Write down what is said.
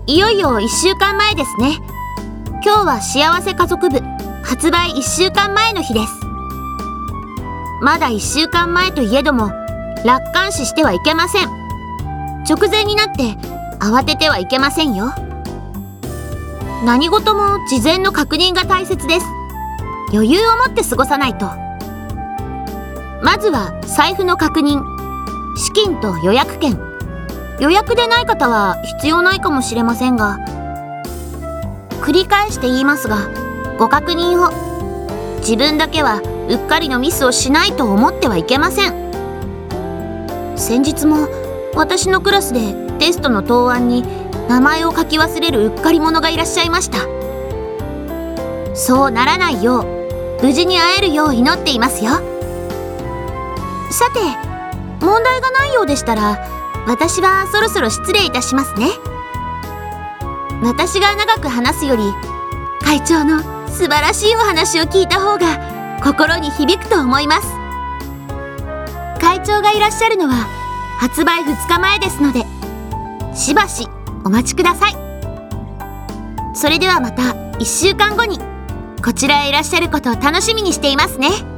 いよいよ1週間前ですね。今日は幸せ家族部発売1週間前の日です。まだ1週間前といえども楽観視してはいけません。直前になって慌ててはいけませんよ。何事も事前の確認が大切です。余裕を持って過ごさないと。まずは財布の確認、資金と予約券。予約でない方は必要ないかもしれませんが、繰り返して言いますが、ご確認を。自分だけはうっかりのミスをしないと思ってはいけません。先日も私のクラスでテストの答案に名前を書き忘れるうっかり者がいらっしゃいました。そうならないよう無事に会えるよう祈っていますよ。さて、問題がないようでしたら私はそろそろ失礼いたしますね。私が長く話すより会長の素晴らしいお話を聞いた方が心に響くと思います。会長がいらっしゃるのは発売2日前ですので、しばしお待ちください。それではまた1週間後にこちらへいらっしゃることを楽しみにしていますね。